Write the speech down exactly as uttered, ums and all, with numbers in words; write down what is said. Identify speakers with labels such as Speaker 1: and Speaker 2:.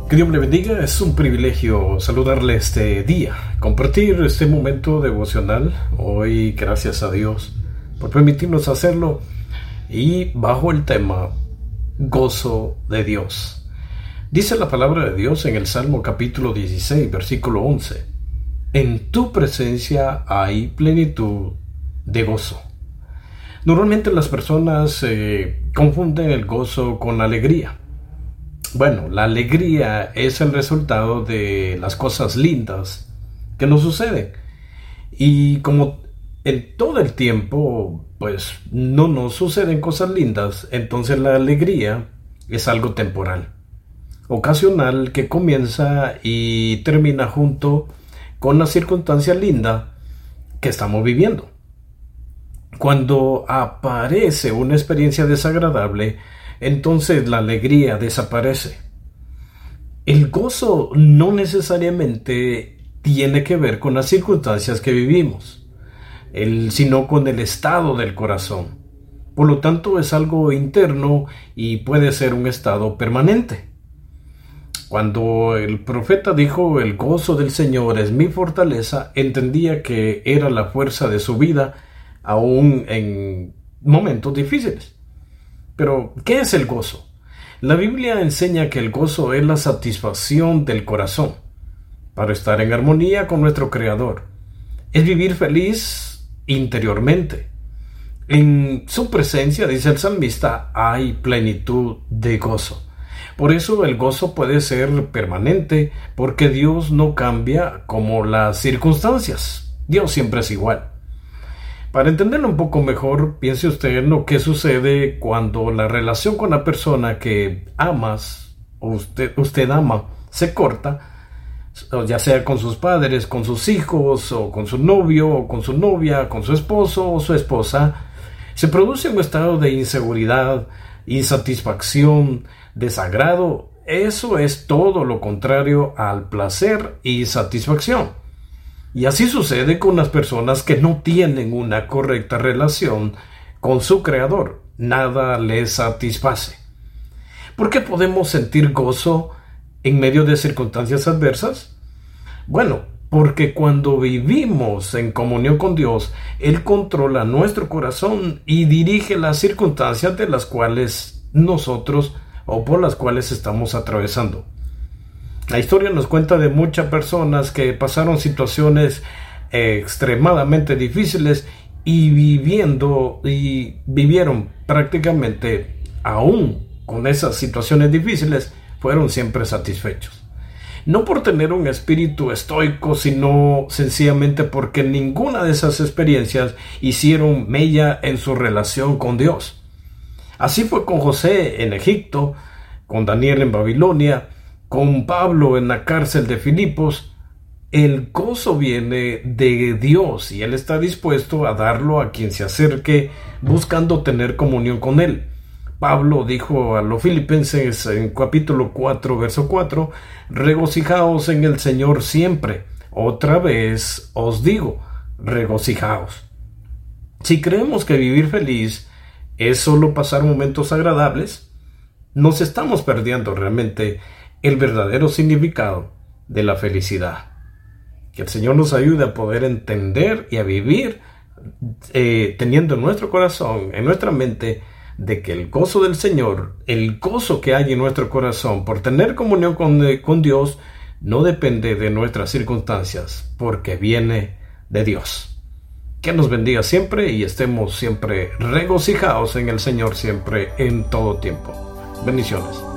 Speaker 1: Que Dios le bendiga, es un privilegio saludarle este día, compartir este momento devocional. Hoy, gracias a Dios por permitirnos hacerlo y bajo el tema Gozo de Dios. Dice la palabra de Dios en el Salmo capítulo dieciséis, versículo once: En tu presencia hay plenitud de gozo. Normalmente las personas eh, confunden el gozo con la alegría. Bueno, la alegría es el resultado de las cosas lindas que nos suceden. Y como en todo el tiempo, pues no nos suceden cosas lindas, entonces la alegría es algo temporal, ocasional, que comienza y termina junto con la circunstancia linda que estamos viviendo. Cuando aparece una experiencia desagradable, entonces la alegría desaparece. El gozo no necesariamente tiene que ver con las circunstancias que vivimos, el, sino con el estado del corazón. Por lo tanto, es algo interno y puede ser un estado permanente. Cuando el profeta dijo: el gozo del Señor es mi fortaleza, entendía que era la fuerza de su vida, aún en momentos difíciles. Pero, ¿qué es el gozo? La Biblia enseña que el gozo es la satisfacción del corazón para estar en armonía con nuestro Creador. Es vivir feliz interiormente. En su presencia, dice el salmista, hay plenitud de gozo. Por eso el gozo puede ser permanente, porque Dios no cambia como las circunstancias. Dios siempre es igual. Para entenderlo un poco mejor, piense usted en lo que sucede cuando la relación con la persona que amas o usted, usted ama se corta, ya sea con sus padres, con sus hijos, o con su novio, o con su novia, con su esposo o su esposa. Se produce un estado de inseguridad, insatisfacción, desagrado. Eso es todo lo contrario al placer y satisfacción. Y así sucede con las personas que no tienen una correcta relación con su Creador. Nada les satisface. ¿Por qué podemos sentir gozo en medio de circunstancias adversas? Bueno, porque cuando vivimos en comunión con Dios, Él controla nuestro corazón y dirige las circunstancias de las cuales nosotros o por las cuales estamos atravesando. La historia nos cuenta de muchas personas que pasaron situaciones eh, extremadamente difíciles y viviendo y vivieron prácticamente, aún con esas situaciones difíciles, fueron siempre satisfechos. No por tener un espíritu estoico, sino sencillamente porque ninguna de esas experiencias hicieron mella en su relación con Dios. Así fue con José en Egipto, con Daniel en Babilonia, con Pablo en la cárcel de Filipos. El gozo viene de Dios y Él está dispuesto a darlo a quien se acerque buscando tener comunión con Él. Pablo dijo a los filipenses en capítulo cuatro, verso cuatro: regocijaos en el Señor siempre. Otra vez os digo, regocijaos. Si creemos que vivir feliz es solo pasar momentos agradables, nos estamos perdiendo realmente el verdadero significado de la felicidad. Que el Señor nos ayude a poder entender y a vivir eh, teniendo en nuestro corazón, en nuestra mente, de que el gozo del Señor, el gozo que hay en nuestro corazón por tener comunión con, con Dios, no depende de nuestras circunstancias, porque viene de Dios. Que nos bendiga siempre y estemos siempre regocijados en el Señor, siempre, en todo tiempo. Bendiciones.